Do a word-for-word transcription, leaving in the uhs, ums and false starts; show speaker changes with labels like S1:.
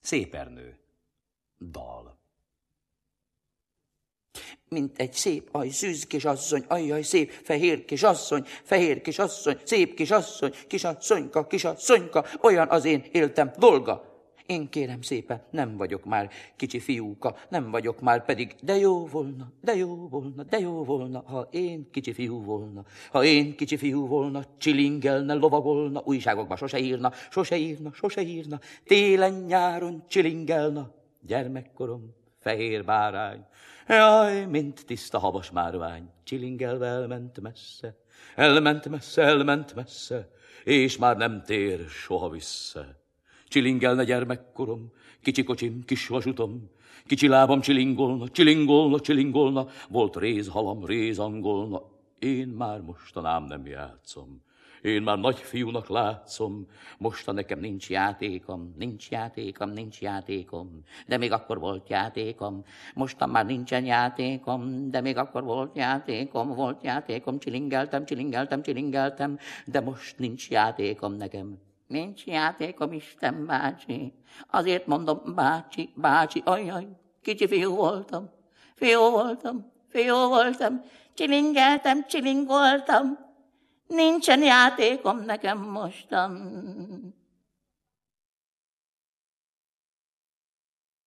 S1: Szépernő. Dal.
S2: Mint egy szép aj, szűz kisasszony, ajjaj, szép, fehér kisasszony, fehér kisasszony, szép kisasszony, kisasszonyka, kisasszonyka, olyan az én éltem dolga. Én kérem szépen, nem vagyok már kicsi fiúka, nem vagyok már pedig, de jó volna, de jó volna, de jó volna, ha én kicsi fiú volna, ha én kicsi fiú volna, csilingelne, lovagolna, újságokba sose írna, sose írna, sose írna, télen-nyáron csilingelna, gyermekkorom, fehér bárány, jaj, mint tiszta havas márvány, csilingelve elment messze, elment messze, elment messze, és már nem tér soha vissza. Csilingelne gyermekkorom, kicsi kocsim, kis vasutom, kicsi lábam csilingolna, csilingolna, csilingolna, volt rézhalam, rézangolna, én már mostanám nem játszom. Én már nagy fiúnak látszom, mostan nekem nincs játékom, nincs játékom, nincs játékom, de még akkor volt játékom. Mostan már nincsen játékom, de még akkor volt játékom, volt játékom, csilingeltem, csilingeltem, csilingeltem, de most nincs játékom nekem. Nincs játékom, Isten bácsi, azért mondom, bácsi, bácsi, ajjaj, kicsi fiú voltam, fiú voltam, fiú voltam, csilingeltem, csilingoltam, nincsen játékom nekem mostan.